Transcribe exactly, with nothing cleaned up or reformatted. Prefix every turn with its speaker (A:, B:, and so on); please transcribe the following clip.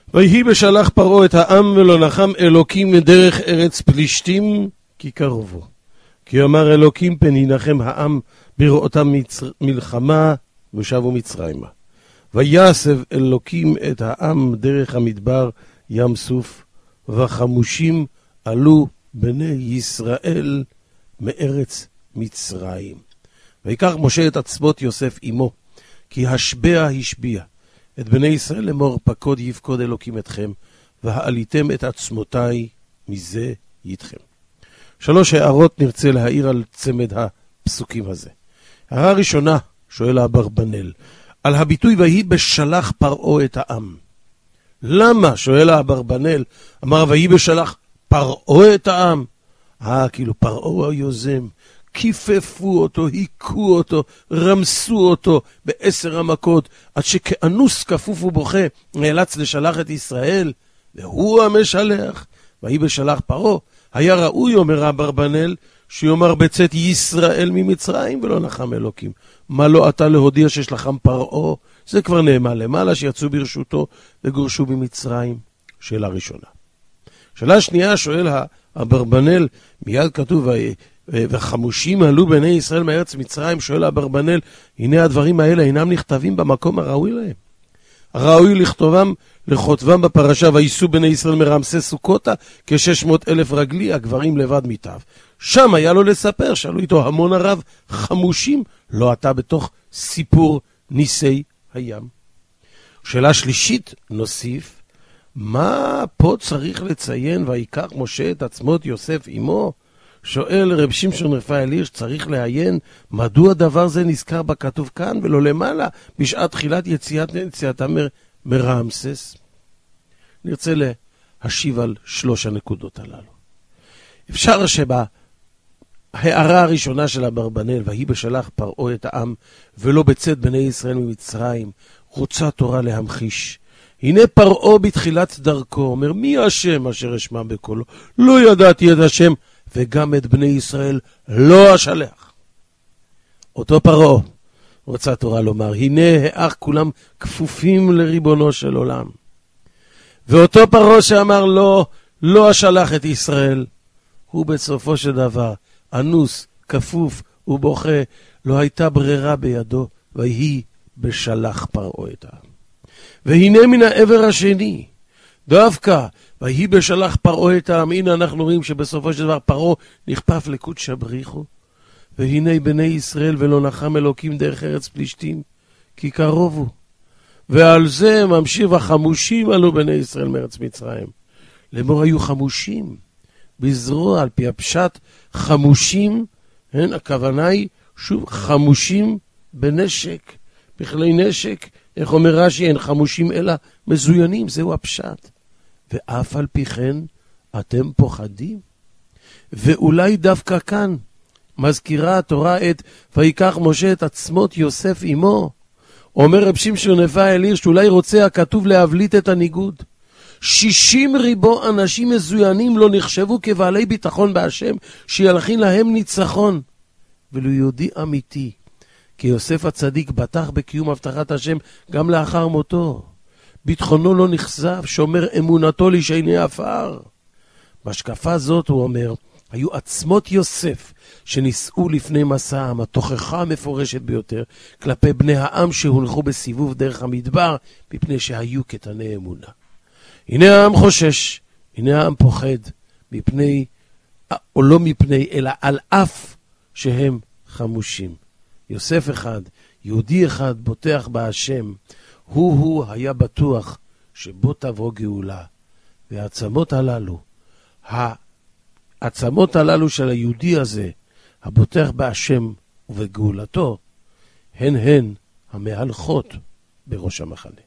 A: ויהי בשלח פרעה את העם ולא נחם אלוקים מדרך ארץ פלישתים כי קרובו. כי אמר אלוקים פן ינחם העם בראותם מצר... מלחמה ושבו מצרימה. ויסב אלוקים את העם דרך המדבר ים סוף, וחמושים עלו בני ישראל מארץ מצרים. ויקח משה את עצמות יוסף עמו, כי השבע השביע את בני ישראל לאמור פקוד יפקוד אלוקים אתכם, והעליתם את עצמותיי מזה איתכם. שלוש הערות נרצה להעיר על צמד הפסוקים הזה. הערה ראשונה, שואל האברבנאל, על הביטוי ויהי בשלח פרעה את העם. למה, שואל האברבנאל, אמר ויהי בשלח פרעה את העם? אה, כאילו פרעה היוזם, כיפפו אותו, היכו אותו, רמסו אותו בעשר המכות, עד שכאנוס כפוף ובוכה נאלץ לשלח את ישראל, והוא המשלח. ויהי בשלח פרעה, היה ראוי, אומר האברבנאל, שיאמר בצאת ישראל ממצרים ולא נחם אלוקים. מה לא אתה להודיע ששלחם פרעה? זה כבר נאמר למעלה שיצאו ברשותו וגורשו ממצרים. שאלה ראשונה. שאלה שנייה, שואל האברבנאל, מיד כתוב וחמושים עלו בני ישראל מארץ מצרים. שואל האברבנאל, הנה הדברים האלה אינם נכתבים במקום הראוי להם. הראוי לכתובם, לכותבם בפרשה, וייסעו בני ישראל מרמסי סוכותה כשש מאות אלף רגלי, הגברים לבד מיטב. שם היה לו לספר, שאלו איתו המון הרב, חמושים, לא אתה בתוך סיפור ניסי הים. שאלה שלישית נוסיף, מה פה צריך לציין ויקח משה את עצמות יוסף עמו? שואל רב שמשון רפאל הירש, צריך לעיין מדוע דבר זה נזכר בכתוב כאן ולא למעלה בשעת תחילת יציאת יציאתם מ- מרעמסס. נרצה להשיב על שלוש הנקודות הללו. אפשר שבהערה הראשונה של אברבנאל, ויהי בשלח פרעה את העם ולא בצאת בני ישראל ממצרים, רוצה תורה להמחיש. הנה פרעה בתחילת דרכו אומר, מי השם אשר אשמע בקולו? לא ידעתי את השם, וגם את בני ישראל לא אשלח. אותו פרעה רוצה תורה לומר, הנה האח כולם כפופים לריבונו של עולם. ואותו פרעה שאמר לא, לא אשלח את ישראל, הוא בסופו של דבר אנוס, כפוף ובוכה, לא הייתה ברירה בידו, ויהי בשלח פרעה את העם. והנה מן העבר השני, דווקא ויהי בשלח פרעה את העם, הנה אנחנו רואים שבסופו של דבר פרעה נכפף לקודש בריחו, והנה בני ישראל ולא נחם אלוקים דרך ארץ פלישתים, כי קרובו. ועל זה ממשיך החמושים עלו בני ישראל מארץ מצרים. לאמור היו חמושים בזרוע, על פי הפשט חמושים, כן, הכוונה היא שוב חמושים בנשק, בכלי נשק, איך אומר רש"י, אין חמושים אלא מזוינים, זהו הפשט. ואף על פי כן אתם פוחדים. ואולי דווקא כאן מזכירה התורה את ויקח משה את עצמות יוסף עמו. אומר רב שמשון רפאל הירש, שאולי רוצה הכתוב להבליט את הניגוד. שישים ריבו אנשים מזוינים לא נחשבו כבעלי ביטחון בהשם, שילכין להם ניצחון. ולו יהודי אמיתי, כי יוסף הצדיק בטח בקיום הבטחת השם גם לאחר מותו. ביטחונו לא נחשב, שומר אמונתו לשני עפר. בהשקפה זאת הוא אומר, היו עצמות יוסף שנישאו לפני מסע העם, התוכחה המפורשת ביותר, כלפי בני העם שהונחו בסיבוב דרך המדבר, מפני שהיו קטני אמונה. הנה העם חושש, הנה העם פוחד, מפני, או לא מפני, אלא על אף שהם חמושים. יוסף אחד, יהודי אחד, בוטח בהשם, הוא-הוא היה בטוח שבו תבוא גאולה. והעצמות הללו, העצמות הללו של היהודי הזה, הבוטח בהשם ובגאולתו, הן הן המהלכות בראש המחנה.